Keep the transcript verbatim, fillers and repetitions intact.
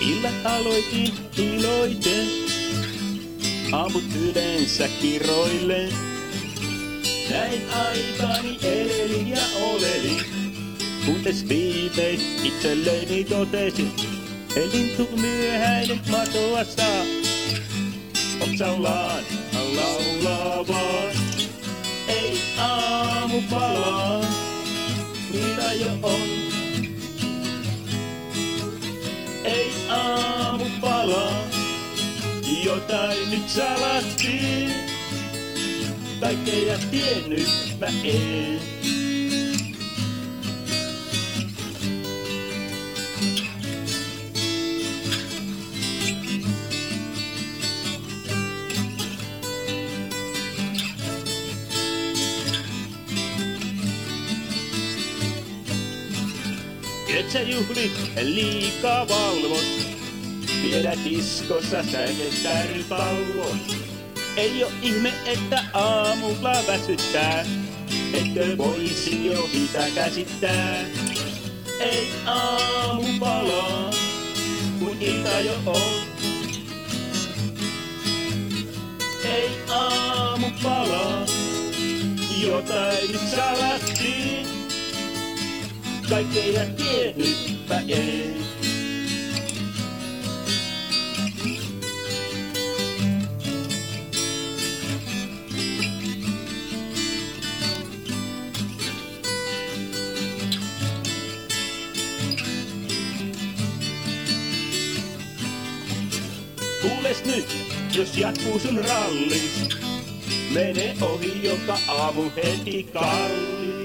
Illat aloitin iloiten, aamut yleensä kiroillen. Näin aikani elelin ja olelin, kunnes viimein itselleni totesin. Elintu myöhäinen matoa saa, oksallaan laulaa vaan. Ei aamu palaa, mitä jo on. Ei aamu palaa, jotain nyt salattiin. Kaikkea tiennyt mä en. Et sä juhlit liikaa valvot, vielä diskossa säilyttää rypallon. Ei oo ihme, että aamulla väsyttää, etkö voisi jo sitä käsittää. Ei aamu palaa, kun ilta jo on. Ei aamu palaa, jotain nyt salattiin. Kaikkea tiennytpä ei. Kuules nyt, jos jatkuu sun rallis, mene ohi joka aamu heti kallis.